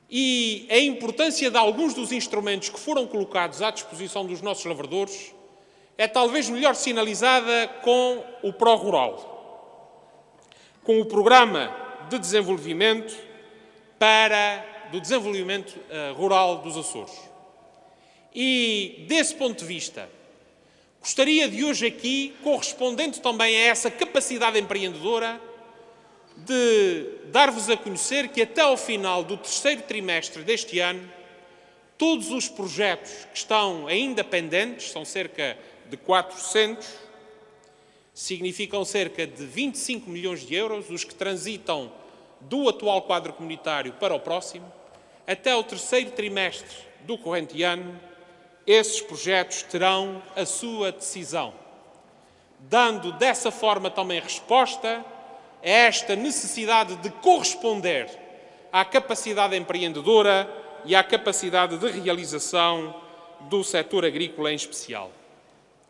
e a importância de alguns dos instrumentos que foram colocados à disposição dos nossos lavradores é talvez melhor sinalizada com o ProRural, com o Programa de Desenvolvimento do Desenvolvimento Rural dos Açores. E, desse ponto de vista, gostaria de hoje aqui, correspondendo também a essa capacidade empreendedora, de dar-vos a conhecer que até ao final do terceiro trimestre deste ano, todos os projetos que estão ainda pendentes, são cerca de 400, significam cerca de 25 milhões de euros, os que transitam do atual quadro comunitário para o próximo, até o terceiro trimestre do corrente ano, esses projetos terão a sua decisão, dando dessa forma também resposta a esta necessidade de corresponder à capacidade empreendedora e à capacidade de realização do setor agrícola em especial.